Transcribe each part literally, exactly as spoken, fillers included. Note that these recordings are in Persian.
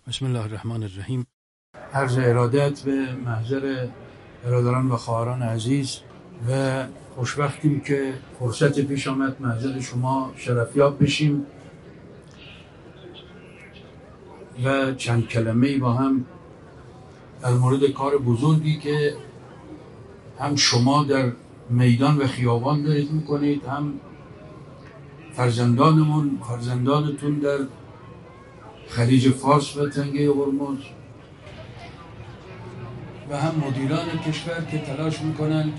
بسم الله الرحمن الرحیم. عرض ارادت به محضر برادران و خواهران عزیز و خوشبختیم که فرصت پیش آمد محضر شما شرفیاب بشیم و چند کلمه‌ای با هم در مورد کار بزرگی که هم شما در میدان و خیابان دارید میکنید، هم فرزندانمون فرزندانتون در خلیج فارس و تنگه هرمز و هم مدیران کشور که تلاش میکنند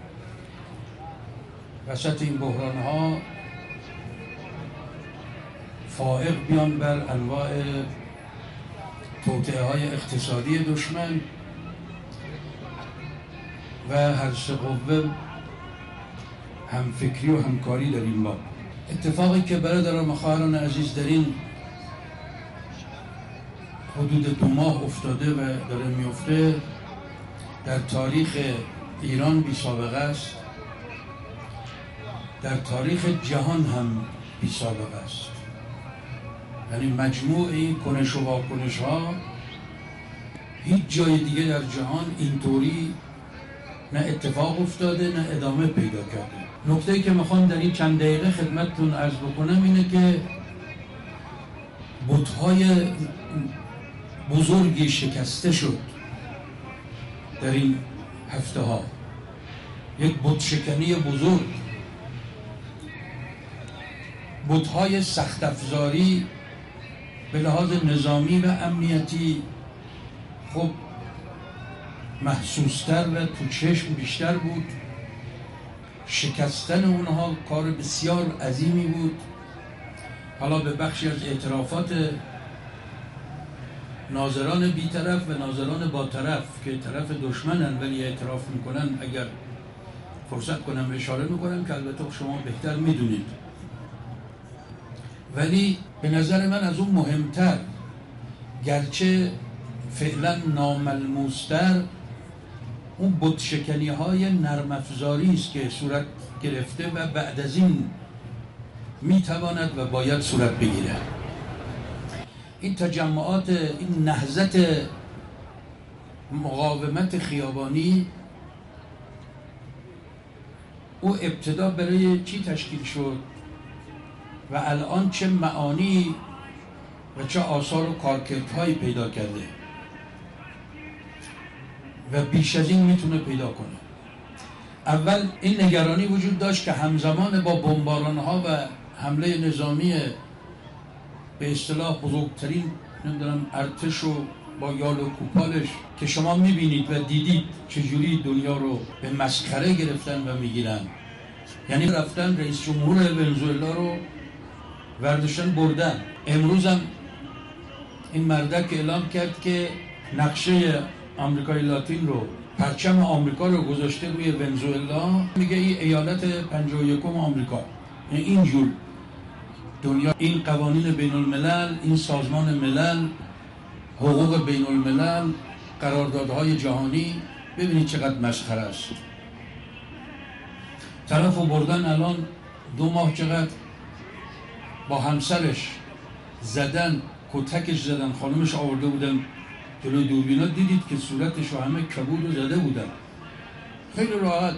وسط این بحرانها فائق بیان بر انواع توطئه های اقتصادی دشمن و هر سه قوه هم فکری و همکاری در این باب. اتفاقی که برادران و خواهران عزیز در این حدود دو ماه افتاده و داره میفته در تاریخ ایران بی سابقه است، در تاریخ جهان هم بی سابقه است. یعنی مجموع این کنش و واکنش ها هیچ جای دیگه در جهان اینطوری نه اتفاق افتاده نه ادامه پیدا کرده. نکته‌ای که میخوام در این چند دقیقه خدمتتون عرض بکنم اینه که بت‌های بزرگی شکسته شد در این هفته ها. یک بت شکنی بزرگ، بت‌های سخت افزاری به لحاظ نظامی و امنیتی خب محسوستر و تو چشم بیشتر بود. شکستن اونها کار بسیار عظیمی بود. حالا به بخشی از اعترافات ناظران بی‌طرف و ناظران با طرف که طرف دشمنن ولی اعتراف میکنن، اگر فرصت کنم اشاره میکنم که البته شما بهتر میدونید، ولی به نظر من از اون مهمتر، گرچه فعلا ناملموستر، اون بت‌شکنی های نرم افزاری است که صورت گرفته و بعد از این میتواند و باید صورت بگیره. این تجمعات، این نهضت مقاومت خیابانی، او ابتدا برای چی تشکیل شد و الان چه معانی و چه آثار و کارکردهایی پیدا کرده و بیش از این میتونه پیدا کنه. اول این نگرانی وجود داشت که همزمان با بمباران‌ها و حمله نظامی به اصطلاح بزرگترین نمیدونم ارتش و با یال و کوپالش که شما میبینید و دیدید چجوری دنیا رو به مسخره گرفتن و میگیرن، یعنی رفتن رئیس جمهور ونزوئلا رو ورداشتن بردن. امروز هم این مردک اعلام کرد که نقشه آمریکای لاتین رو، پرچم آمریکا رو گذاشته روی ونزوئلا، میگه این ایالت پنجاه و یکم آمریکا. یعنی اینجور دنیا، این قوانین بین الملل، این سازمان ملل، حقوق بین الملل، قراردادهای جهانی، ببینید چقدر مسخره است. طرف رو بردن الان دو ماه چقدر با همسرش زدن، کتکش زدن، خانمش آورده بودن جلوی دوربینا، دیدید که صورتش رو همه کبود و زده بودن. خیلی راحت.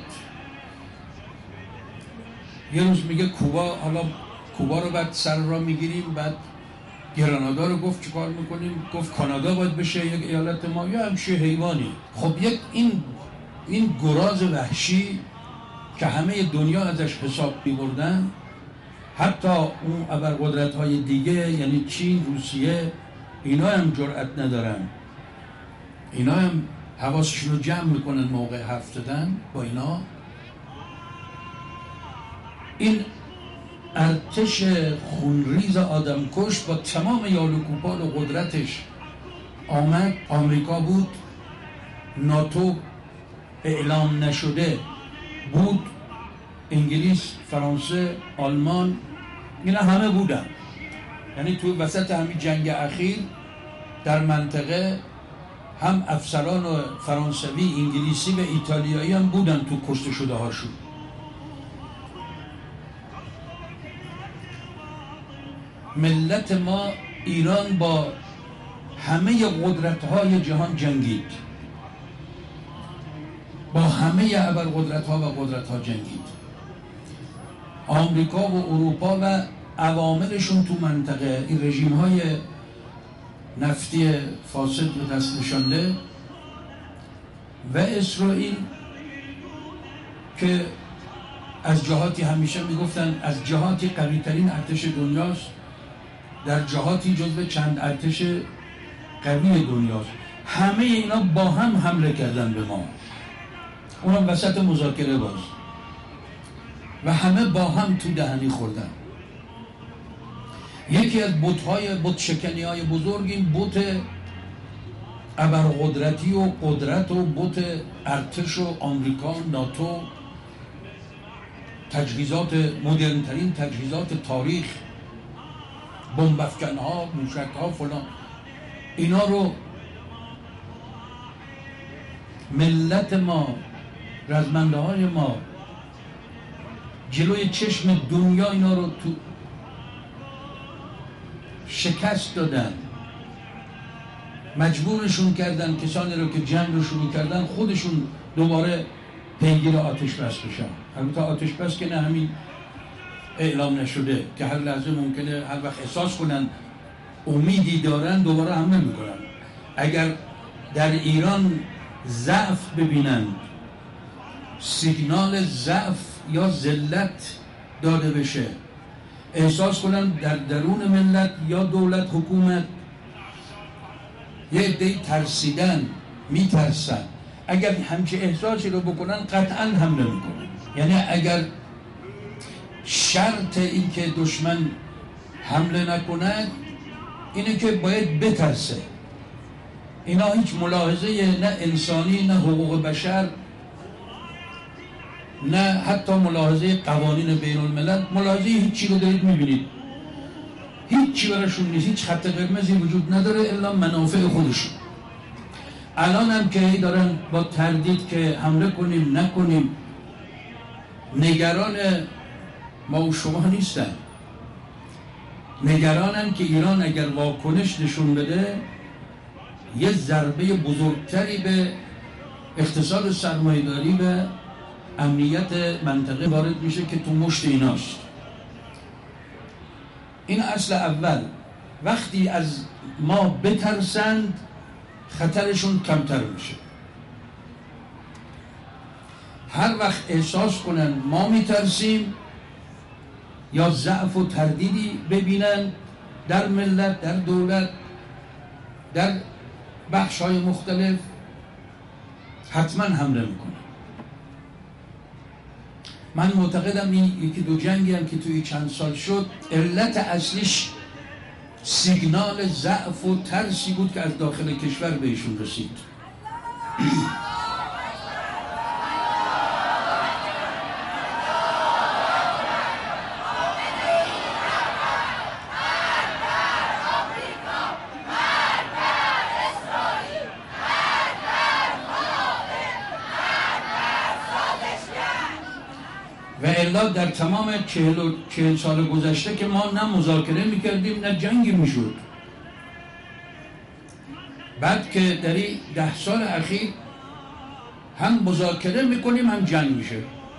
یه روز میگه کوبا، حالا کوبا رو بعد سر را میگیریم، بعد گرانادا رو گفت چیکار میکنیم، گفت کانادا باید بشه یک ایالت ما، یا همچه حیوانی. خب یک این این گراز وحشی که همه دنیا ازش حساب میبردن، حتی اون ابرقدرت های دیگه یعنی چین، روسیه، اینا هم جرأت ندارن، اینا هم حواسشون رو جمع میکنن موقع حرف زدن با اینا. این ارتش خونریز آدمکش با تمام یال و کوپال و قدرتش آمد. آمریکا بود، ناتو اعلام نشده بود، انگلیس، فرانسه، آلمان، اینا همه بودن. یعنی تو وسط همین جنگ اخیر در منطقه هم افسران فرانسوی، انگلیسی و ایتالیایی هم بودن تو کشته شده هاشون. ملت ما ایران با همه قدرت های جهان جنگید، با همه ابرقدرت ها و قدرت ها جنگید. آمریکا و اروپا و عواملشون تو منطقه، این رژیم های نفتی فاسد به دست نشانده و اسرائیل که از جهاتی همیشه میگفتن از جهاتی قوی ترین ارتش دنیاست، در جهاتی جزو چند ارتش قوی دنیاست. همه اینا با هم حمله کردن به ما، اونم وسط مذاکره باز، و همه با هم تو دهنی خوردن. یکی از بت‌های بت شکنی های بزرگ این بت ابرقدرتی و قدرت و بت ارتش و آمریکا، ناتو، تجهیزات مدرن ترین تجهیزات تاریخ، بمب افکن‌ها، موشک‌ها، فلان، اینا رو ملت ما، رزمنده های ما جلوی چشم دنیا اینا رو تو شکست دادن، مجبورشون کردن کسانی رو که جنگ رو شروع کردن خودشون دوباره پیگیر آتش بس بشن. البته آتش بس که نه همین اعلام نشده که هر لحظه ممکنه هر وقت احساس کنن امیدی دارن دوباره حمله میکنن. اگر در ایران ضعف ببینن، سیگنال ضعف یا ذلت داده بشه، احساس کنن در درون ملت یا دولت حکومت یه عده‌ای ترسیدن، میترسن، اگر همچه احساسی رو بکنن قطعا حمله میکنن. یعنی اگر شرط این که دشمن حمله نکند اینه که باید بترسه. اینا هیچ ملاحظه نه انسانی، نه حقوق بشر، نه حتی ملاحظه قوانین بین الملل، ملاحظه هیچی رو دارید میبینید، هیچی براشون نیست، هیچ خط قرمزی وجود نداره الا منافع خودشون. الان هم که دارن با تردید که حمله کنیم نکنیم، نگران ما و شما نیستن، نگرانن که ایران اگر واکنش نشون بده یه ضربه بزرگتری به اقتصاد سرمایه‌داری و امنیت منطقه وارد میشه که تو مشت ایناست. این اصل اول. وقتی از ما بترسند خطرشون کمتر میشه. هر وقت احساس کنن ما میترسیم یا ضعف و تردیدی ببینن در ملت، در دولت، در بخش‌های مختلف، حتما حمله میکنن. من معتقدم این یکی دو جنگی هم که توی چند سال شد علت اصلیش سیگنال ضعف و ترسی بود که از داخل کشور بهشون رسید. و الا در تمام چهل, و چهل سال گذشته که ما نه مذاکره میکردیم نه جنگی میشد. بعد که در این ده سال اخیر هم مذاکره میکنیم هم جنگ میشه.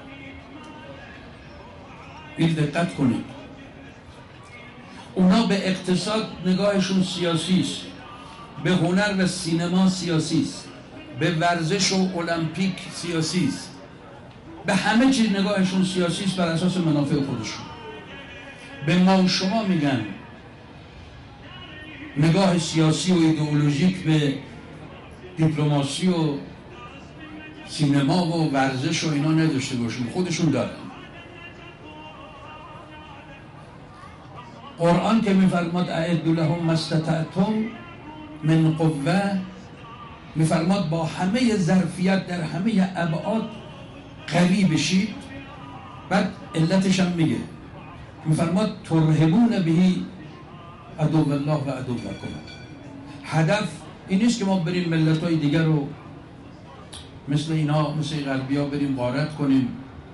این دقت کنید. اونا به اقتصاد نگاهشون سیاسی است، به هنر و سینما سیاسی است، به ورزش و المپیک سیاسی است، به همه چیز نگاهشون سیاسی است بر اساس منافع خودشون. به ما و شما میگن نگاه سیاسی و ایدئولوژیک به دیپلماسی و سینما و ورزش و اینا نداشته باشیم، خودشون دارن. قرآن که میفرماد اعدوا لهم ما استطعتم من قوه، میفرماد با همه ظرفیت در همه ابعاد قوی بشید. بعد علتش هم میگه، میفرماد ترهبون بهی عدو الله و عدوکم. هدف این نیست که ما بریم ملت‌های دیگر رو مثل اینا، مثل غربی‌ها بریم غارت کنیم،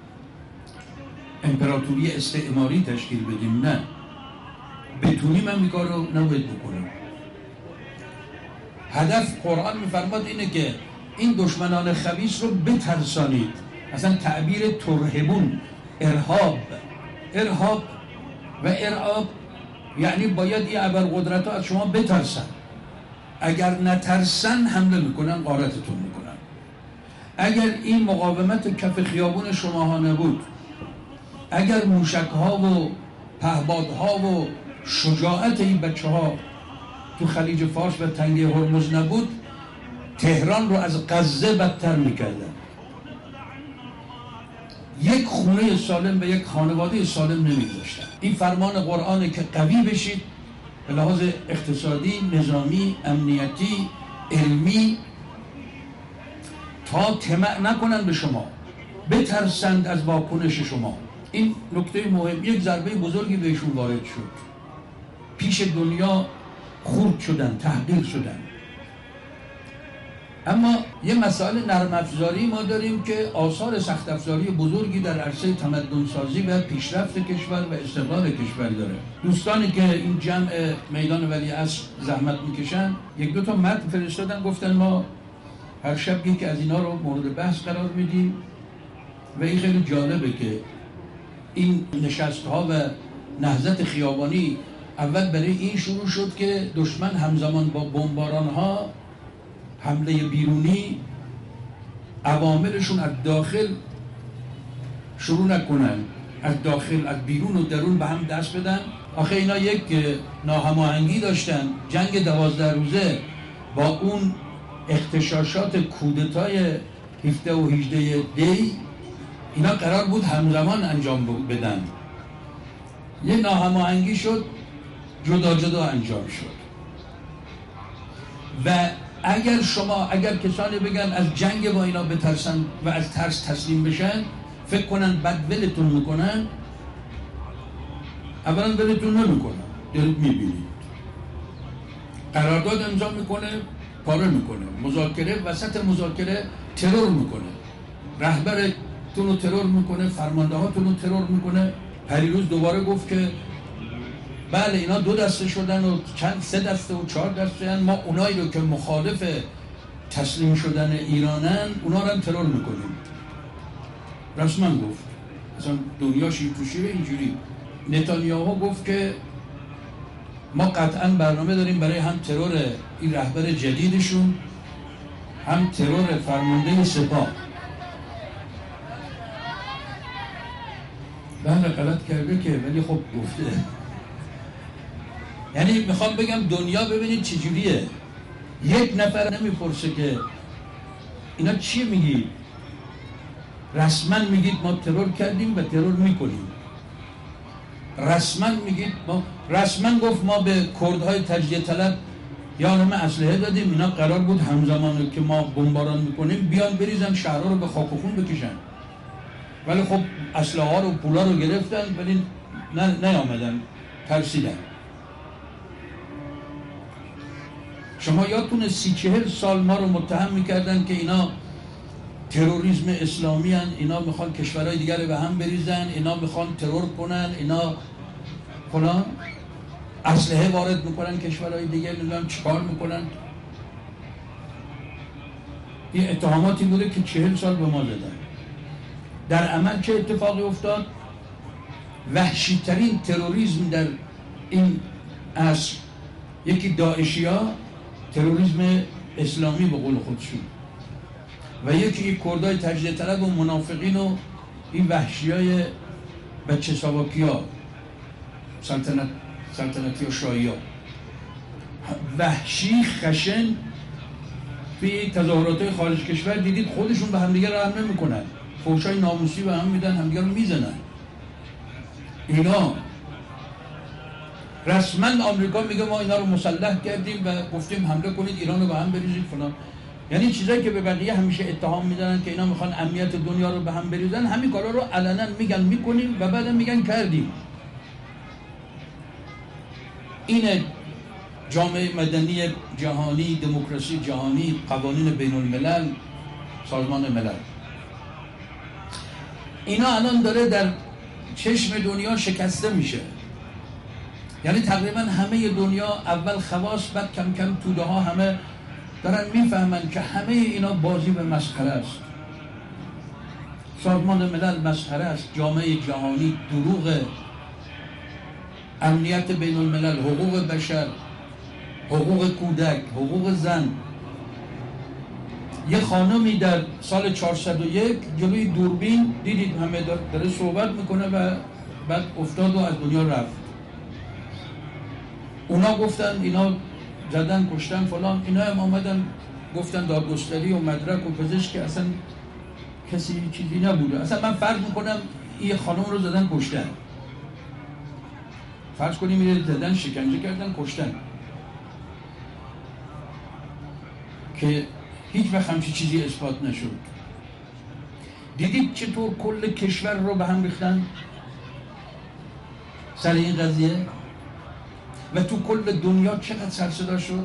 امپراتوری استعماری تشکیل بدیم. نه، بتونیم هم این کار رو نباید بکنیم. هدف قرآن میفرماد اینه که این دشمنان خبیث رو بترسانید. اصلا تعبیر ترهبون، ارهاب ارهاب و ارعاب یعنی باید این ابرقدرت ها از شما بترسن. اگر نترسن حمله میکنن، غارتتون میکنن. اگر این مقاومت کف خیابون شما ها نبود، اگر موشک ها و پهپاد ها و شجاعت این بچه ها تو خلیج فارس و تنگه هرمز نبود، تهران رو از غزه بدتر میکردن. یک خونه سالم و یک خانواده سالم نمیگذاشتن. این فرمان قرآنه که قوی بشید به لحاظ اقتصادی، نظامی، امنیتی، علمی، تا طمع نکنن به شما، بترسند از واکنش شما. این نکته مهم. یک ضربه بزرگی بهشون وارد شد، پیش دنیا خرد شدن، تحقیر شدن. اما یه مسائل نرم افزاری ما داریم که آثار سخت افزاری بزرگی در عرصه تمدن سازی و پیشرفت کشور و استقلال کشور داره. دوستانی که این جمع میدان ولیعصر زحمت میکشن، یک دو تا متن فرستادن، گفتن ما هر شب یکی از اینا رو مورد بحث قرار میدیم و این خیلی جالبه که این نشست‌ها و نهضت خیابانی اول برای این شروع شد که دشمن همزمان با بمباران‌ها، حمله بیرونی، عواملشون از داخل شروع نکنن، از داخل از بیرون و درون به هم دست بدن. آخه اینا یک ناهماهنگی داشتن. جنگ دوازده روزه با اون اغتشاشات کودتای هفده و هجده دی، اینا قرار بود همزمان انجام بدن. یه ناهماهنگی شد، جدا جدا انجام شد. و اگر شما اگر کسانی بگن از جنگ با اینا بترسن و از ترس تسلیم بشن، فکر کنن بد ولتون میکنن، اولا ولتون نمیکنن. دارید میبینید قرارداد امضا میکنه، پاره میکنه، مذاکره، وسط مذاکره ترور میکنه، رهبرتون رو ترور میکنه، فرمانده هاتون رو ترور میکنه. پریروز دوباره گفت که بله اینا دو دسته شدن و چند سه دسته و چهار دسته هن. ما اونایی رو که مخالف تسلیم شدن ایرانن اونا رو هم ترور میکنیم. رسما گفت. اصلا دنیا شیر تو شیر اینجوری. نتانیاهو گفت که ما قطعا برنامه داریم برای هم ترور این رهبر جدیدشون، هم ترور فرمانده سپاه. بله غلط کرده که، ولی خب گفته. یعنی میخوام بگم دنیا ببینید چجوریه. یک نفر نمیپرسه که اینا چی میگید، رسما میگید ما ترور کردیم و ترور میکنیم. رسما میگید ما، رسما گفت ما به کردهای تجزیه طلب یا همه اسلحه دادیم، اینا قرار بود همزمان که ما بمباران میکنیم بیان بریزن شهرها رو به خاک و خون بکشن. ولی خب اسلحه ها رو پولا رو گرفتن ولی نیامدن، ترسیدن. شما یادتونه سی چهل سال ما رو متهم میکردن که اینا تروریسم اسلامی هن، اینا میخوان کشورهای دیگر رو به هم بریزن، اینا میخوان ترور کنن، اینا فلان، اسلحه وارد میکنن کشورهای دیگر، نمیدونم چیکار میکنن. این اتهاماتی بوده که چهل سال به ما دادن. در عمل چه اتفاقی افتاد؟ وحشی ترین تروریسم در این عصر یکی داعشی ها، تروریسم اسلامی به قول خودشون، و یکی این کردای تجزیه طلب و منافقین و این وحشی های بچه ساواکی ها، سلطنت سلطنتی و شاهی ها. وحشی خشن. توی تظاهرات های خارج کشور دیدید خودشون به همدیگه رحم نمیکنن، فحشای ناموسی به هم میدن، همدیگه رو میزنن. اینا رسما آمریکا میگه ما اینا رو مسلح کردیم و گفتیم حمله کنید ایران رو به هم بریزید فلان. یعنی چیزایی که به بقیه همیشه اتهام میدن که اینا میخوان امنیت دنیا رو به هم بریزن، همین کارا رو علنا میگن میکنیم و بعدم میگن کردیم. این جامعه مدنی جهانی، دموکراسی جهانی، قوانین بین الملل، سازمان ملل، اینا الان داره در چشم دنیا شکسته میشه. یعنی تقریبا همه دنیا اول خواص، بعد کم کم توده ها همه دارن میفهمن که همه اینا بازی به مسخره است. سازمان ملل مسخره است، جامعه جهانی دروغ، امنیت بین الملل، حقوق بشر، حقوق کودک، حقوق زن. یه خانمی در سال چهارصد و یک جلوی دوربین دیدید همه داره صحبت میکنه و بعد افتاد و از دنیا رفت. اونا گفتن اینا زدن کشتن فلان، اینا هم آمدن گفتن دادگستری و مدرک و پزشک که اصلا کسی چیزی نبوده. اصلا من فرض میکنم این خانم رو زدن کشتن، فرض کنیم میره زدن شکنجه کردن کشتن، که هیچ وقت همچی چیزی اثبات نشد. دیدید چطور کل کشور رو به هم ریختن سر این قضیه و تو کل دنیا چقدر سر صدا شد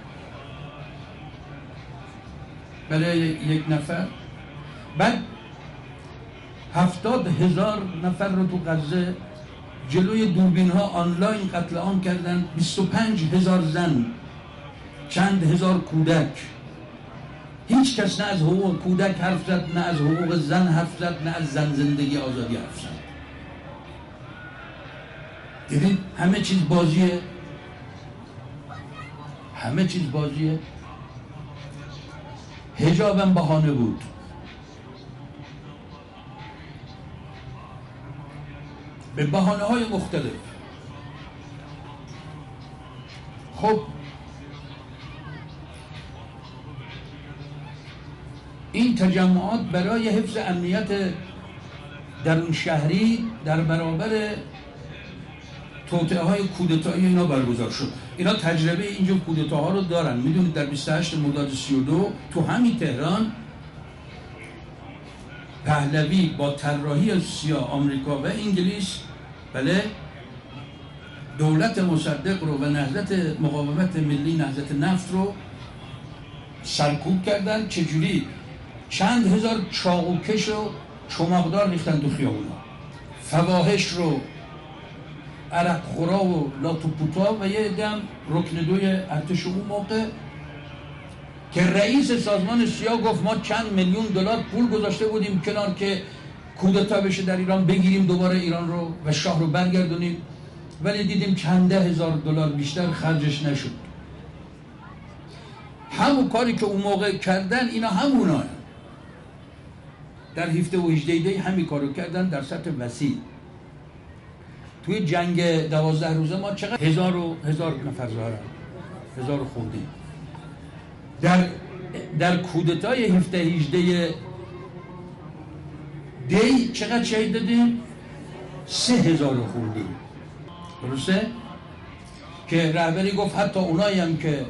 برای یک نفر. بعد هفتاد هزار نفر رو تو غزه جلوی دوربین ها آنلاین قتل عام کردن، بیست و پنج هزار زن، چند هزار کودک. هیچ کس نه از حقوق کودک حرف زد، نه از حقوق زن حرف زد، نه از زن زندگی آزادی حرف زد. دیدید همه چیز بازیه، همه چیز بازیه. حجابم بهانه بود. به بهانه های مختلف. خب این تجمعات برای حفظ امنیت درون شهری در برابر توطئه های کودتایی اینا برگزار شد. اینا تجربه اینجور کودتاها رو دارن. میدونید در بیست و هشت مرداد سی و دو تو همین تهران پهلوی با طراحی سیاه آمریکا و انگلیس بله دولت مصدق رو و نهضت مقاومت ملی نهضت نفت رو سرکوب کردن. چجوری؟ چند هزار چاقوکش و چماقدار ریختن تو خیابونا، فواحش رو، عرق خورا و لاتوپوتا و یه دم رکن دوی ارتش اون موقع که رئیس سازمان سیاه گفت ما چند میلیون دلار پول گذاشته بودیم کنار که کودتا بشه در ایران، بگیریم دوباره ایران رو و شاه رو برگردونیم، ولی دیدیم چند ده هزار دلار بیشتر خرجش نشد. همون کاری که اون موقع کردن اینا همونا هم. در هفده و هجده دی همین کارو کردن در سطح وسیع. توی جنگ دوازده روزه ما چقدر هزار و هزار نفر زارن، هزار خورده. در در کودتای هفده هجده دی چقدر شهید دادیم؟ سه هزار خورده. درسته؟ که رهبری گفت حتی اونایی هم که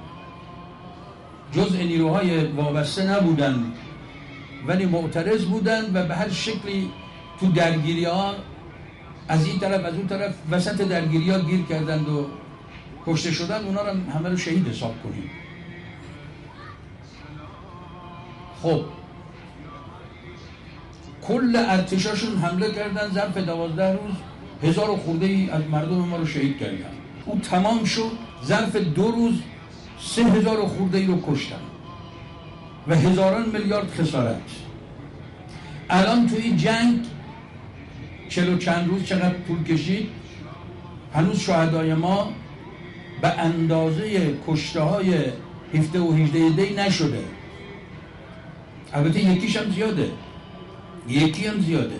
جزء نیروهای وابسته نبودن ولی معترض بودن و به هر شکلی تو درگیری ها از این طرف از اون طرف وسط درگیری ها گیر کردند و کشته شدن، اونا رو همه رو شهید حساب کنیم. خب کل ارتشاشون حمله کردن، ظرف دوازده روز هزار و خورده ای از مردم ما رو شهید کردن. اون تمام شد، ظرف دو روز سه هزار و خورده ای رو کشتن و هزاران میلیارد خسارت. الان توی این جنگ چلو چند روز چقدر طول کشید، هنوز شهدای ما به اندازه کشته های هفده و هجده دی نشده. البته یکیش هم زیاده، یکی هم زیاده،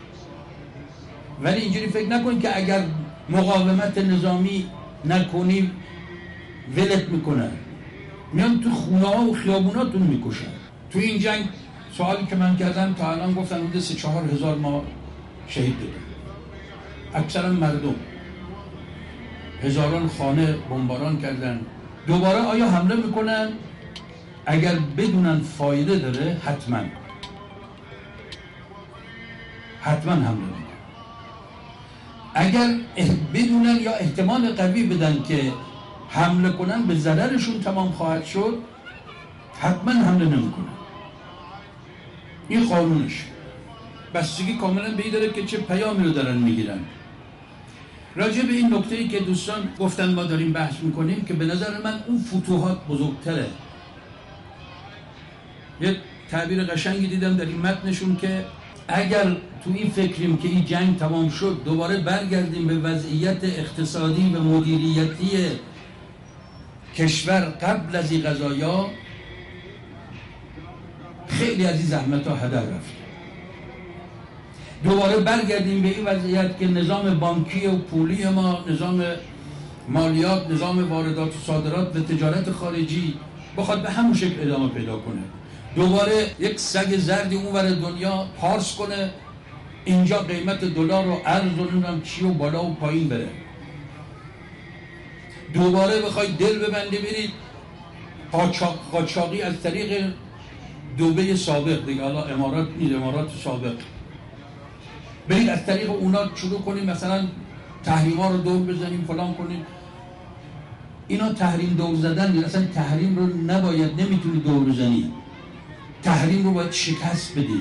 ولی اینجوری فکر نکن که اگر مقاومت نظامی نکنی ولت میکنن، میان تو خونه ها و خیابوناتون میکشن. تو این جنگ سوالی که من کردم تا الان گفتن حدود سه چهار هزار ما شهید دادن، اکثرا مردم. هزاران خانه بمباران کردن. دوباره آیا حمله میکنن؟ اگر بدونن فایده داره حتما حتما حمله میکنن. اگر بدونن یا احتمال قوی بدن که حمله کنن به ضررشون تمام خواهد شد، حتما حمله نمیکنن. این قانونش بستگی کاملا به این داره که چه پیامی رو دارن میگیرن. راجع به این نکته‌ای که دوستان گفتن ما داریم بحث میکنیم که به نظر من اون فتوحات بزرگتره یه تعبیر قشنگی دیدم در این متنشون که اگر تو این فکریم که این جنگ تمام شد دوباره برگردیم به وضعیت اقتصادی و مدیریتی کشور قبل از این قضایا، خیلی از این زحمت ها هدر رفت. دوباره برگردیم به این وضعیت که نظام بانکی و پولی ما، نظام مالیات، نظام واردات و صادرات و تجارت خارجی بخواد به همون شکل ادامه پیدا کنه. دوباره یک سگ زردی اونور دنیا پارس کنه، اینجا قیمت دلار و ارز و نمیدونم چی و بالا و پایین بره. دوباره بخوای دل ببنده برید قاچاقی از طریق دبی سابق، دیگه حالا امارات نیست، امارات سابق، برید از طریق اونا شروع کنیم مثلا تحریما رو دور بزنیم فلان کنیم. اینا تحریم دور زدن نیست، اصلا تحریم رو نباید، نمیتونی دور بزنی. تحریم رو باید شکست بدی،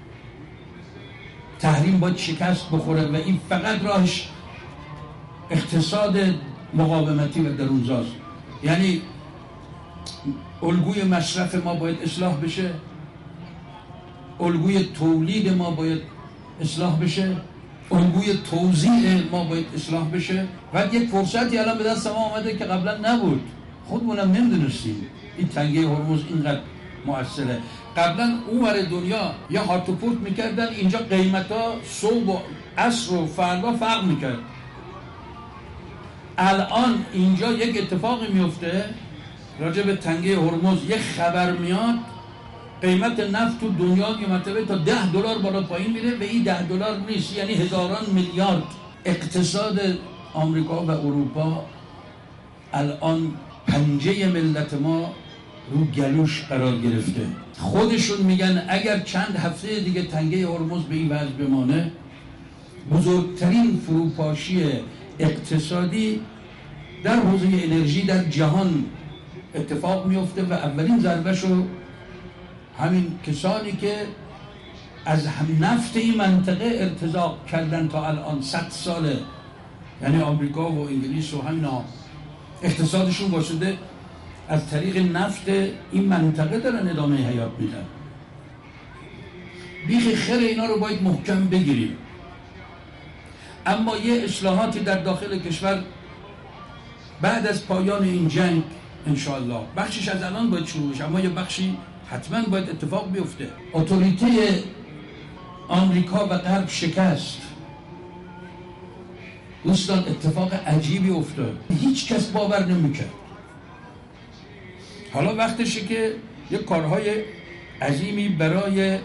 تحریم باید شکست بخوره و این فقط راهش اقتصاد مقاومتی و درونزاست. یعنی الگوی مصرف ما باید اصلاح بشه، الگوی تولید ما باید اصلاح بشه، الگوی توزیع ما باید اصلاح بشه. و یک فرصتی الان به دست ما آمده که قبلا نبود، خودمونم نمیدونستیم این تنگه هرمز اینقدر مؤثره. قبلا اونور دنیا یا هات و پورت میکردن، اینجا قیمت ها صبح و عصر و فردا فرق میکرد. الان اینجا یک اتفاقی میفته راجع به تنگه هرمز، یک خبر میاد قیمت نفت تو دنیا یه مرتبه تا ده دلار بالا پایین میره و این ده دلار نیست، یعنی هزاران میلیارد. اقتصاد آمریکا و اروپا الان پنجه ملت ما رو گلوش قرار گرفته. خودشون میگن اگر چند هفته دیگه تنگه هرمز به این وضع بمانه، بزرگترین فروپاشی اقتصادی در حوزه انرژی در جهان اتفاق میفته و اولین ضربهشو همین کسانی که از هم نفت این منطقه ارتزاق کردن تا الان صد ساله، یعنی آمریکا و انگلیس و همینا اقتصادشون واسطه از طریق نفت این منطقه دارن ادامه حیات میدن. بیخ خیر اینا رو باید محکم بگیریم. اما یه اصلاحاتی در داخل کشور بعد از پایان این جنگ انشاءالله، بخشش از الان باید شروع بشه، اما یه بخشی حتما باید اتفاق بیفته. اتوریته آمریکا و غرب شکست. دوستان اتفاق عجیبی افتاد، هیچ کس باور نمیکرد. حالا وقتشه که یه کارهای عظیمی برای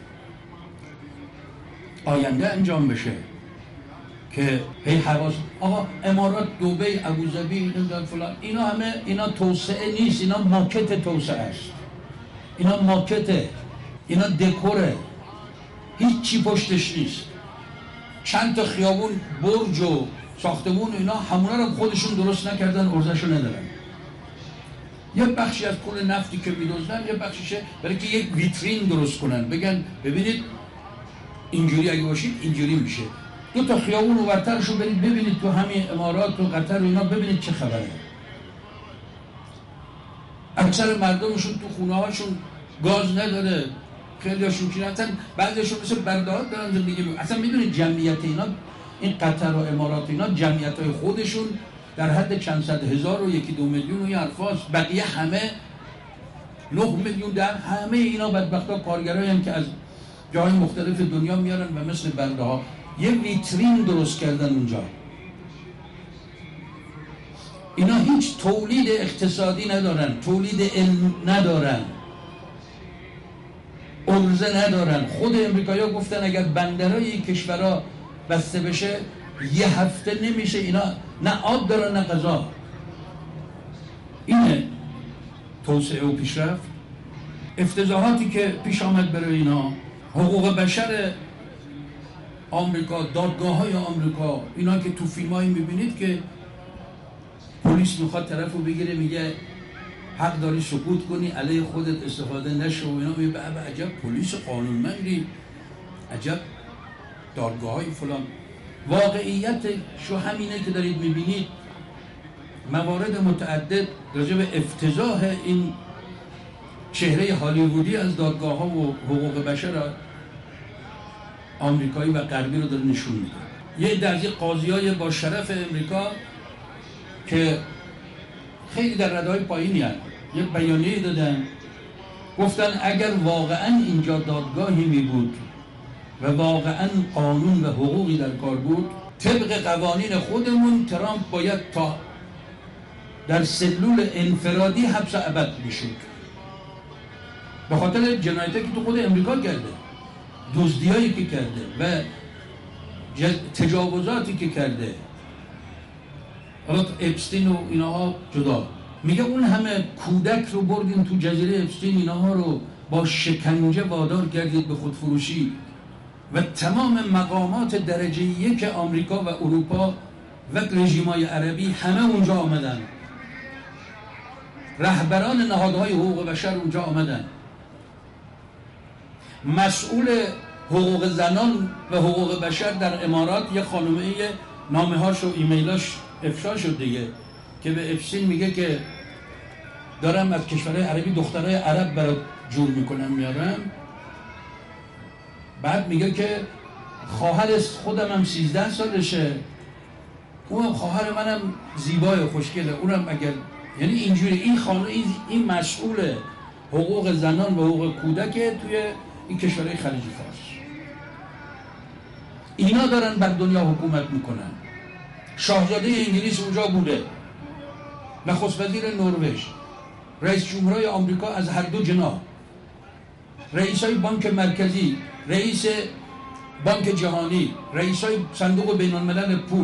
آینده انجام بشه که هی حواس آقا امارات، دبی، ابوظبی، نمیدونم فلان، اینا همه اینا توسعه نیست، اینا ماکت توسعه است، اینا ماکته، اینا دکوره، هیچ چی پشتش نیست. چند تا خیابون، برج و ساختمون اینا همونا رو خودشون درست نکردن، ارزشو ندارن. یه بخشی از پول نفتی که میدوزدن یه بخشیشه برای که یک ویترین درست کنن، بگن ببینید اینجوری اگه باشید اینجوری میشه. دو تا خیابون اونورترشو برید ببینید تو همین امارات و قطر و اینا، ببینید چه خبره. اکثر مردمشون تو خونه هاشون گاز نداره، خیلی هاشون که اصلا بعضیشون مثل بردهات دارن زندگی میکنن. اصلا میدونید جمعیت اینا، این قطر و امارات اینا جمعیت های خودشون در حد چند صد هزار و یکی دو میلیون و یه حرفاست. بقیه همه نه میلیون در همه اینا بدبختا کارگرایی هم که از جای مختلف دنیا میارن و مثل برده ها یه ویترین درست کردن اونجا. اینا هیچ تولید اقتصادی ندارن، تولید علم ندارن، ارزه ندارن. خود امریکایی ها گفتن اگر بندرهای این کشورها بسته بشه یه هفته نمیشه اینا نه آب دارن نه غذا. اینه توسعه و پیشرفت. افتضاحاتی که پیش آمد برای اینا، حقوق بشر آمریکا، دادگاه های آمریکا، اینا که تو فیلم هایی میبینید که پلیس میخواد طرف رو بگیره میگه حق داری سکوت کنی، علیه خودت استفاده نشو و اینا، میگه عجب پلیس قانونمندی، عجب دادگاه های فلان. واقعیت شو همینه که دارید میبینید. موارد متعدد راجع به افتضاح این چهره هالیوودی از دادگاه ها و حقوق بشر آمریکایی و غربی رو داره نشون میده. یه عده از قاضیای با شرف امریکا که خیلی در رده‌های پایینی هستند یه بیانیه دادن، گفتن اگر واقعا اینجا دادگاهی می بود و واقعا قانون و حقوقی در کار بود، طبق قوانین خودمون ترامپ باید تا در سلول انفرادی حبس ابد میشد، به خاطر جنایتی که تو خود امریکا کرده، دزدیایی که کرده و تجاوزاتی که کرده. حالا اپستین و اینها جدا، میگه اون همه کودک رو بردین تو جزیره اپستین، اینها رو با شکنجه وادار کردید به خودفروشی و تمام مقامات درجه یک آمریکا و اروپا و رژیم‌های عربی همه اونجا آمدن، رهبران نهادهای حقوق بشر اونجا آمدن. مسئول حقوق زنان و حقوق بشر در امارات یه خانومه نامه هاش و ایمیلاش افشا شد دیگه، که به اپستین میگه که دارم از کشورهای عربی دخترای عرب برات جور میکنم میارم. بعد میگه که خواهر خودم هم سیزده سالشه، اونم خواهر منم زیبای خوشگله، اونم اگر یعنی اینجوری این خانم این, این مسئول حقوق زنان و حقوق کودک توی این کشورهای خلیج فارس، اینا دارن بر دنیا حکومت میکنن. شاهزاده انگلیس اونجا بوده، نخست وزیر نروژ، رئیس جمهورهای آمریکا از هر دو جناح، رئیسای بانک مرکزی، رئیس بانک جهانی، رئیسای صندوق بین الملل پول،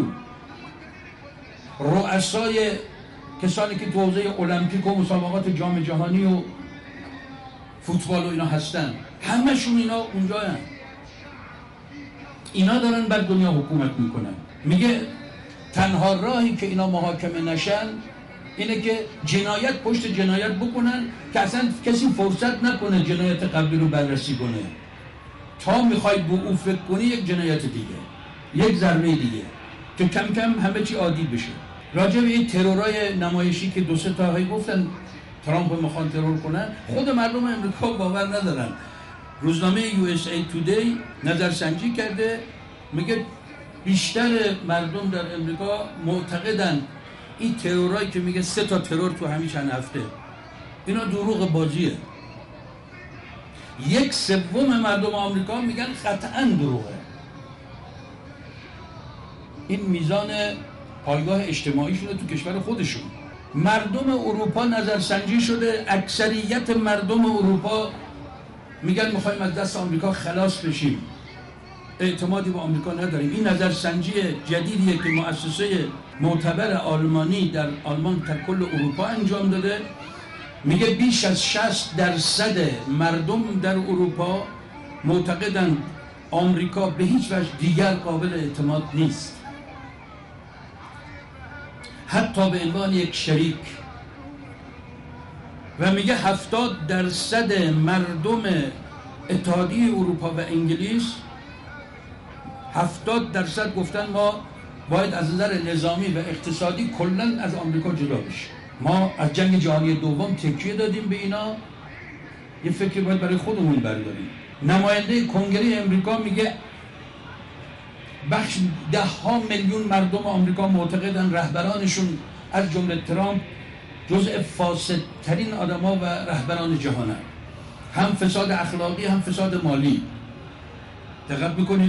رؤسای کسانی که تو حوزه المپیک و مسابقات جام جهانی و فوتبال و اینا هستن، همشون اینا اونجا هستن. اینا دارن بر دنیا حکومت میکنن. میگه تنها راهی که اینا محاکمه نشن اینه که جنایت پشت جنایت بکنن که اصلا کسی فرصت نکنه جنایت قبلی رو بررسی کنه. تا میخوای به او فکر کنی یک جنایت دیگه، یک ضربه دیگه، که کم کم همه چی عادی بشه. راجع به این ترورای نمایشی که دو سه تا هایی گفتن ترامپ میخوان ترور کنن، خود مردم امریکا باور ندارن. روزنامه یو اس ای تودی نظرسنجی کرده، میگه بیشتر مردم در امریکا معتقدن این ترورایی که میگه سه تا ترور تو همین چند هفته، اینا دروغ بازیه. یک سوم مردم آمریکا میگن قطعاً دروغه. این میزان پایگاه اجتماعیشونه تو کشور خودشون. مردم اروپا نظرسنجی شده، اکثریت مردم اروپا میگن میخوایم از دست آمریکا خلاص بشیم، اعتمادی به آمریکا نداریم. این نظرسنجی جدیدیه که مؤسسه معتبر آلمانی در آلمان در کل اروپا انجام داده، میگه بیش از شصت درصد مردم در اروپا معتقدن آمریکا به هیچ وجه دیگر قابل اعتماد نیست، حتی به عنوان یک شریک. و میگه هفتاد درصد مردم اتحادیه اروپا و انگلیس، هفتاد درصد گفتن ما باید از نظر نظامی و اقتصادی کلاً از آمریکا جدا بشیم. ما از جنگ جهانی دوم تکیه دادیم به اینا، یه فکر باید برای خودمون برداریم. نماینده کنگره امریکا میگه بخش ده ها میلیون مردم آمریکا معتقدن رهبرانشون از جمله ترامپ جزء فاسدترین آدما و رهبران جهانن، هم فساد اخلاقی هم فساد مالی. دقت میکنید؟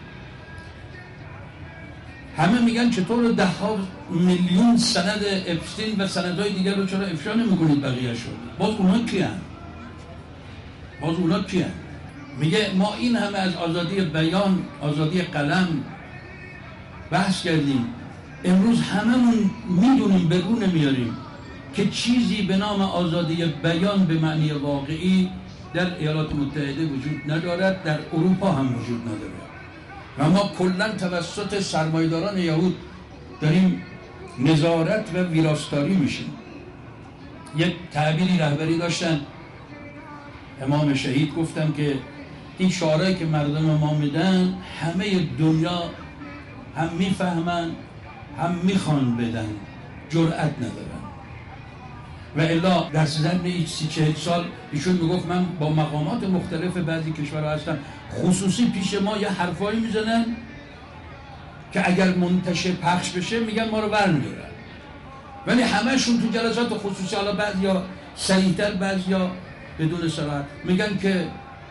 همه میگن چطور ده ها میلیون سند اپستین و سندهای دیگر رو چرا افشا نمیکنید بقیه شد؟ باز اونا کیان؟ باز اونا کیان؟ میگه ما این همه از آزادی بیان، آزادی قلم بحث کردیم، امروز هممون میدونیم، به رو نمیاریم که چیزی به نام آزادی بیان به معنی واقعی در ایالات متحده وجود ندارد، در اروپا هم وجود ندارد. و ما کلا توسط سرمایه‌داران یهود داریم نظارت و ویراستاری میشیم. یک تعبیری رهبری داشتن امام شهید، گفتن که این شعارهایی که مردم ما میدن همه دنیا هم میفهمن هم میخوان بدن، جرأت ندارن. و الا در سن سی چهل سال ایشون میگفت من با مقامات مختلف بعضی کشورها هستم، خصوصی پیش ما یه حرفایی میزنن که اگر منتشر پخش بشه میگن ما رو برمی‌دارن، ولی همه‌شون تو جلسات خصوصی، حالا بعضیا سریع‌تر بعضیا بدون صراحت، میگن که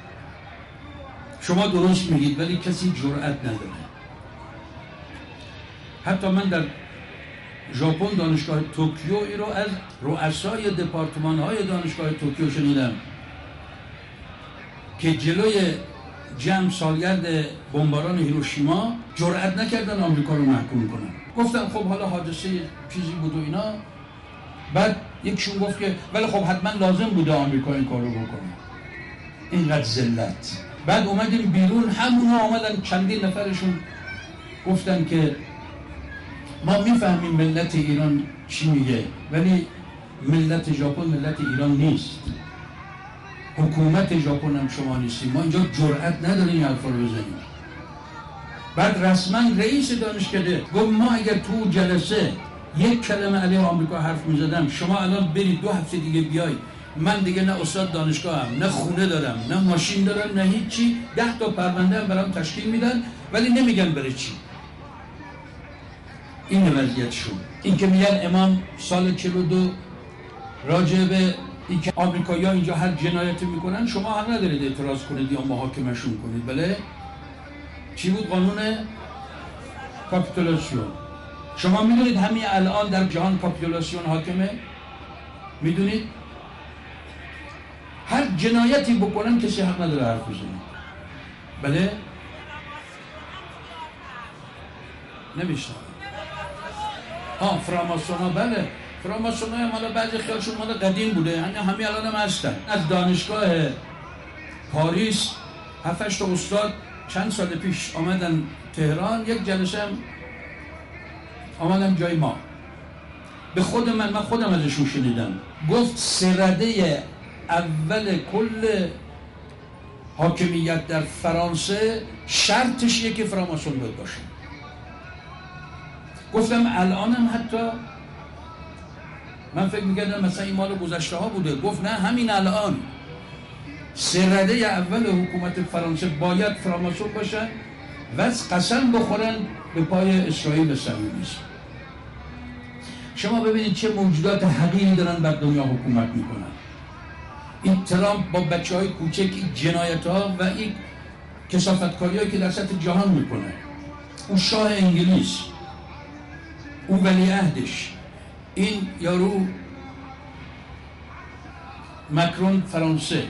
شما درست میگید ولی کسی جرأت نداره. حتی من در ژاپن دانشگاه توکیو ای رو از رؤسای دپارتمان های دانشگاه توکیو شنیدم که جلوی جمع سالگرد بمباران هیروشیما جرأت نکردن آمریکا رو محکوم کنن. گفتن خب حالا حادثه چیزی بود و اینا. بعد یکشون گفت که ولی خب حتما لازم بوده آمریکا این کارو بکنه. اینقدر ذلت. بعد اومدیم بیرون، همونا آمدن چندین نفرشون گفتن که ما میفهمیم ملت ایران چی میگه ولی ملت ژاپن ملت ایران نیست، حکومت ژاپن هم شما نیستیم، ما اینجا جرأت نداریم این حرفا رو بزنیم. بعد رسما رئیس دانشکده گفت ما اگر تو جلسه یک کلمه علیه آمریکا حرف میزدم شما الان برید دو هفته دیگه بیای، من دیگه نه استاد دانشگاهم، نه خونه دارم، نه ماشین دارم، نه هیچی، ده تا پرونده هم برام تشکیل میدن ولی نمیگن برای چی. این وضعیت شد. این که میگن امام سال چهل و دو راجع به این که آمریکایی‌ها اینجا هر جنایتی میکنن شما حق ندارید اعتراض کنید یا محاکمه‌شون کنید. بله چی بود قانون کاپیتولاسیون؟ شما میدونید همین الان در جهان کاپیتولاسیون حاکمه؟ میدونید؟ هر جنایتی بکنن کسی حق نداره حرف بزنه. بله؟ نمیشتم. آه فراماسونا، بله فراماسونا هم حالا بعضی خیالشون مال قدیم بوده، یعنی همین الان هم هستن. از دانشگاه پاریس هفتش تا استاد چند سال پیش آمدن تهران، یک جلسه هم آمدن جای ما. به خود من من خودم ازشون شنیدم، گفت سرده اول کل حاکمیت در فرانسه شرطش یکی فراماسون باید باشه. گفتم الانم حتی من فکر میکردم مثلا این مال گذشته ها بوده. گفت نه همین الان سرده اول حکومت فرانسه باید فراماسون باشن و قسم بخورن به پای اسرائیل و صهیونیسم. شما ببینید چه موجودات حقیری دارن بر دنیا حکومت میکنن. این ترامپ با بچه های کوچک این جنایت ها و این کثافتکاری هایی که در سطح جهان میکنه. اون شاه انگلیس، اون ولیعهدش، این یارو مکرون فرانسه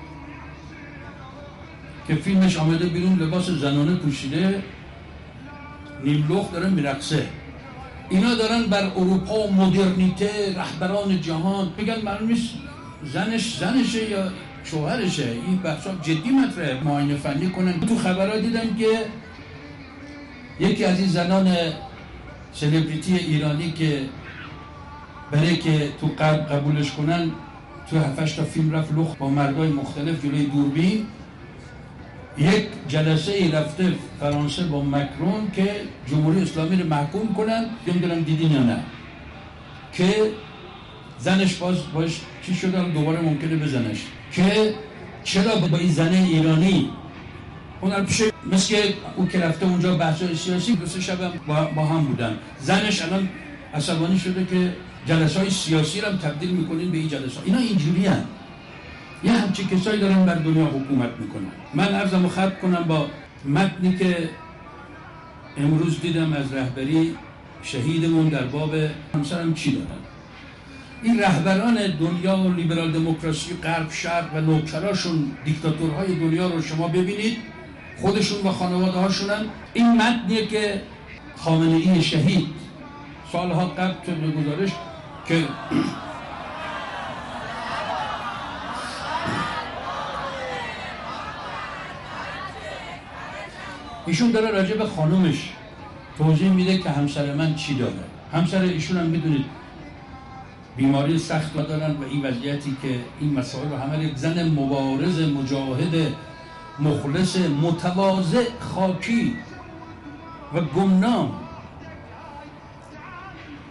که فیلمش آمده بیرون لباس زنانه پوشیده نیملخ داره میرقصه. اینا دارن بر اروپا و مدرنیته رهبران جهان میگن معلوم نیست زنش زنشه یا شوهرشه. این بحثا جدی مطرحه، معاینه فنی کنن. تو خبرها دیدم که یکی از این زنان سلبریتی ایرانی که برای که تو قلب قبولش کنن تو هفتش تا فیلم رفت لخ با مردای مختلف جلوی دوربین. یک جلسه ای رفته فرانسه با مکرون که جمهوری اسلامی رو محکوم کنن. نمیدونم دیدین یا نه که زنش باز باش چی شده دوباره ممکنه بزنش که چرا با این زن ایرانی اون پیش مثل که او که رفته اونجا بحثای سیاسی دو سه شب با, با هم بودن. زنش الان عصبانی شده که جلسه های سیاسی رو هم تبدیل میکنین به این جلسه. اینا اینجوری هن. یه همچی کسایی دارن بر دنیا حکومت میکنن. من عرضم ختم کنم با متنی که امروز دیدم از رهبری شهیدمون در باب همسرم چی دارن. این رهبران دنیا و لیبرال دموکراسی غرب شرق و نوکراشون دیکتاتورهای دنیا رو شما ببینید، خودشون و خانواده هاشونن. این متنیه که خامنه‌ای شهید سالها قبل طبق گزارش که ایشون داره راجع به خانومش توضیح میده که همسر من چی داره. همسر ایشون هم میدونید بیماری سخت دارن و این وضعیتی که این مسائل رو همه یک زن مبارز مجاهد مخلص متواضع خاکی و گمنام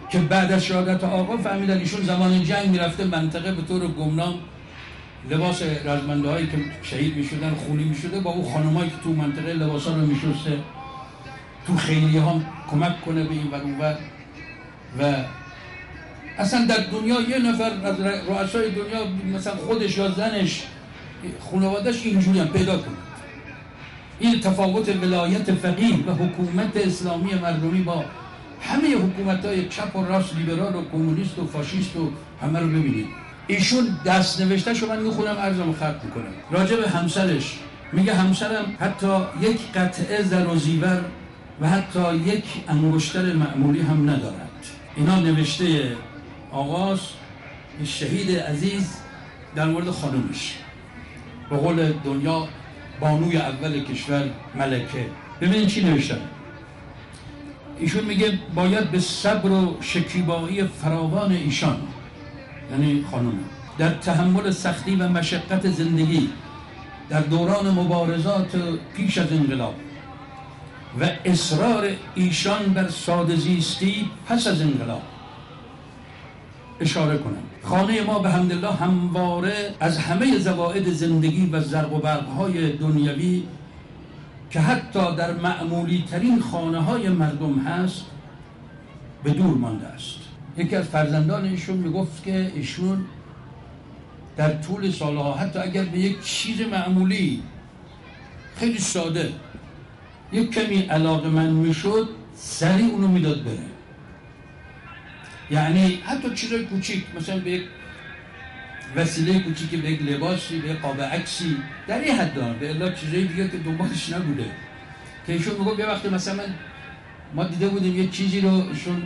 که بعد از شهادت آقا فهمیدن ایشون زمان جنگ میرفته منطقه به طور گمنام لباس رزمنده هایی که شهید میشدن خونی میشده با اون خانمایی که تو منطقه لباسا رو میشسته تو خیلی ها کمک کنه به این ور و اصلا در دنیا یه نفر از رؤسای دنیا مثلا خودش یا زنش خانواده‌اش اینجوری هم پیدا کنه. این تفاوت ولایت فقیه و حکومت اسلامی مردمی با همه حکومت‌های چپ و راست لیبرال و کمونیست و فاشیست و همه رو ببینید. ایشون دست نوشته‌شو من میخونم عرضم خط میکنم. راجع به همسرش میگه همسرم حتی یک قطعه زر و زیور و حتی یک انگشتر معمولی هم ندارد. اینا نوشته آغاز شهید عزیز در مورد خانومش، به قول دنیا بانوی اول کشور ملکه. ببینید چی نوشتن. ایشون میگه باید به صبر و شکیبایی فراوان ایشان، یعنی خانم، در تحمل سختی و مشقت زندگی در دوران مبارزات پیش از انقلاب و اصرار ایشان بر ساده زیستی پس از انقلاب اشاره کنم. خانه ما به حمدالله همواره از همه زوائد زندگی و زرق و برق‌های دنیوی که حتی در معمولی ترین خانه های مردم هست به دور مانده است. یکی از فرزندان ایشون میگفت که ایشون در طول سالها حتی اگر به یک چیز معمولی خیلی ساده یک کمی علاقه‌مند میشد سریع اونو میداد بره. یعنی حتی چیزای کوچیک، مثلا به یک وسیله کوچیکی، به یک لباسی، به یک قاب عکسی، در این حد دار، به الا چیزای دیگه که دنبالش نبوده. که ایشون میگفت یه وقتی مثلا ما دیده بودیم یک چیزی رو ایشون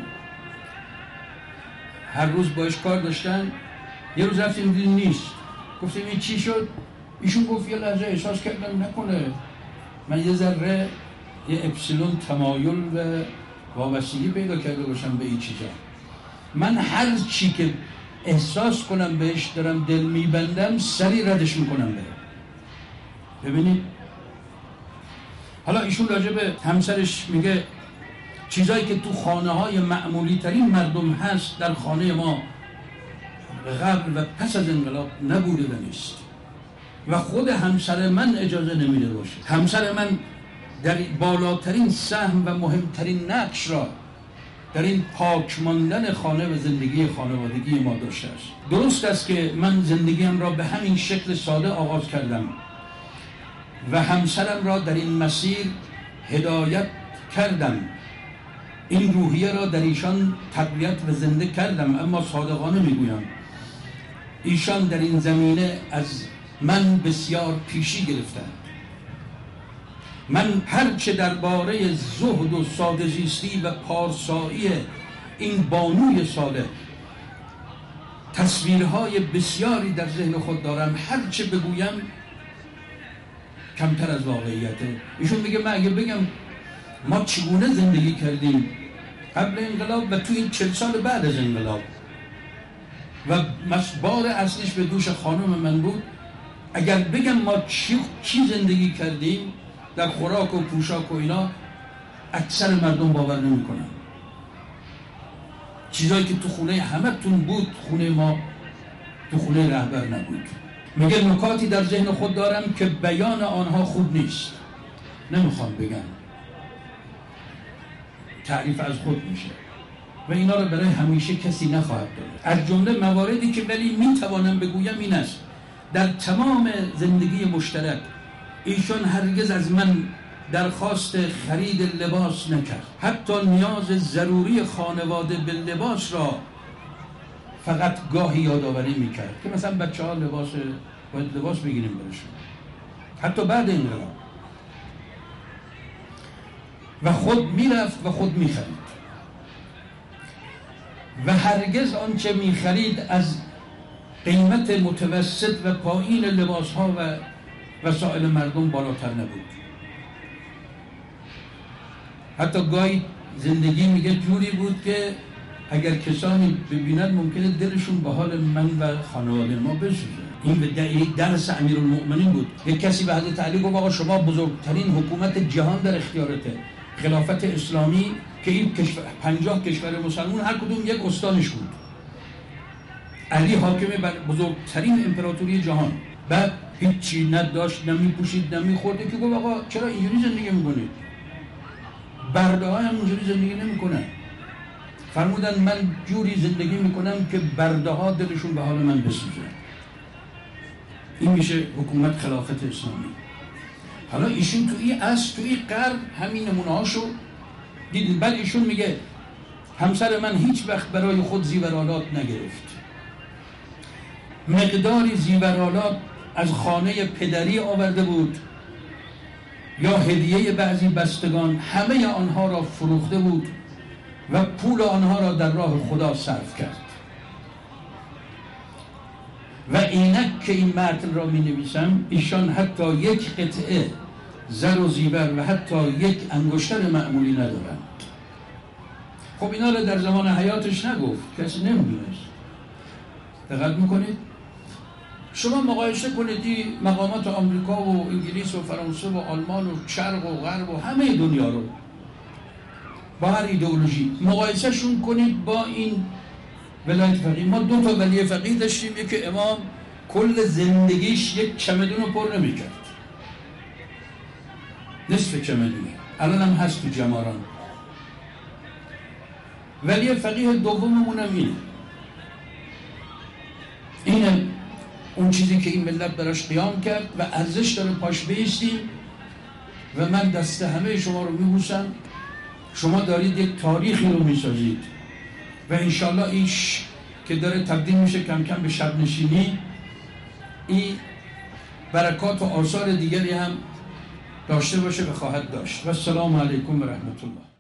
هر روز باش کار داشتن، یه روز رفتیم دیدیم نیست، گفتیم این چی شد؟ ایشون گفت یه لحظه احساس کردم نکنه من یه ذره یه اپسیلون تمایل و وابستگی پیدا کرده باشم به این چیزا. من هر چی که احساس کنم بهش دارم دل میبندم سریع ردش میکنم بره. ببینید حالا ایشون راجع به همسرش میگه چیزایی که تو خانه های معمولی ترین مردم هست در خانه ما قبل و پس از انقلاب نبوده و نیست و خود همسر من اجازه نمیده باشه. همسر من در بالاترین سهم و مهمترین نقش را در این پاک ماندن خانه و زندگی خانوادگی ما داشته است. درست است که من زندگیم را به همین شکل ساده آغاز کردم و همسرم را در این مسیر هدایت کردم، این روحیه را در ایشان تقویت و زنده کردم، اما صادقانه میگویم ایشان در این زمینه از من بسیار پیشی گرفتند. من هرچه درباره زهد و ساده زیستی و پارسایی این بانوی صالح تصویرهای بسیاری در ذهن خود دارم، هرچه بگویم کمتر از واقعیته. ایشون میگه من اگه بگم ما چگونه زندگی کردیم قبل انقلاب و تو این چل سال بعد از انقلاب و بار اصلیش به دوش خانم من بود، اگر بگم ما چی, چی زندگی کردیم در خوراک و پوشاک و اینا، اکثر مردم باور نمی کنن. چیزایی که تو خونه همه تون بود خونه ما تو خونه رهبر نبود. میگه نکاتی در ذهن خود دارم که بیان آنها خوب نیست، نمیخوام بگم، تعریف از خود میشه و اینا رو برای همیشه کسی نخواهد داد. از جمله مواردی که ولی میتوانم بگویم این است در تمام زندگی مشترک ایشون هرگز از من درخواست خرید لباس نکرد. حتی نیاز ضروری خانواده به لباس را فقط گاهی یادآوری میکرد که مثلا بچه ها لباس باید لباس بگیریم برشون، حتی بعد انقلاب، و خود میرفت و خود میخرید و هرگز آنچه میخرید از قیمت متوسط و پایین لباس ها و وسایل مردم بالاتر نبود. حتی گاهی زندگی میگه جوری بود که اگر کسانی ببیند ممکنه دلشون به حال من و خانواده ما بسوزه. این به درس امیرالمؤمنین بود. یک کسی به حضرت علی گفت آقا شما بزرگترین حکومت جهان در اختیارته، خلافت اسلامی که این کشور پنجاه کشور مسلمان هر کدوم یک استانش بود. علی حاکم بر بزرگترین امپراتوری جهان، بعد هیچی نداشت، نمیپوشید نمیخورده، که گفت آقا چرا اینجوری زندگی میکنید؟ برده ها هم اونجوری زندگی نمیکنن. فرمودن من جوری زندگی میکنم که برده ها دلشون به حال من بسوزه. این میشه حکومت خلافت اسلامی. حالا ایشون تو این اصل تو این قرن همین نمونه هاشو دیدید. بعد ایشون میگه همسر من هیچ وقت برای خود زیورالات نگرفت. مقداری زیورالات از خانه پدری آورده بود یا هدیه بعضی بستگان، همه آنها را فروخته بود و پول آنها را در راه خدا صرف کرد. و اینک که این متن را می نویسم، ایشان حتی یک قطعه زر و زیور و حتی یک انگشتر معمولی ندارند. خب اینا را در زمان حیاتش نگفت، کسی نمیدونست. دقت میکنید؟ شما مقایسه کنید این مقامات آمریکا و انگلیس و فرانسه و آلمان و شرق و غرب و همه دنیا رو با هر ایدئولوژی مقایسه شون کنید با این ولایت فقیه. ما دو تا ولی فقیه داشتیم، یکی امام کل زندگیش یک چمدون رو پر نمی‌کرد، نصف چمدونی، الان هم هست تو جماران. ولی فقیه دوممون هم اینه. اینه اون چیزی که این ملت براش قیام کرد و ارزش داره پاش بیستیم. و من دست همه شما رو میبوسم. شما دارید یک تاریخی رو میسازید و انشالله ایش که داره تبدیل میشه کم کم به شب نشینی، این برکات و آثار دیگری هم داشته باشه و خواهد داشت. و السلام علیکم و رحمت الله.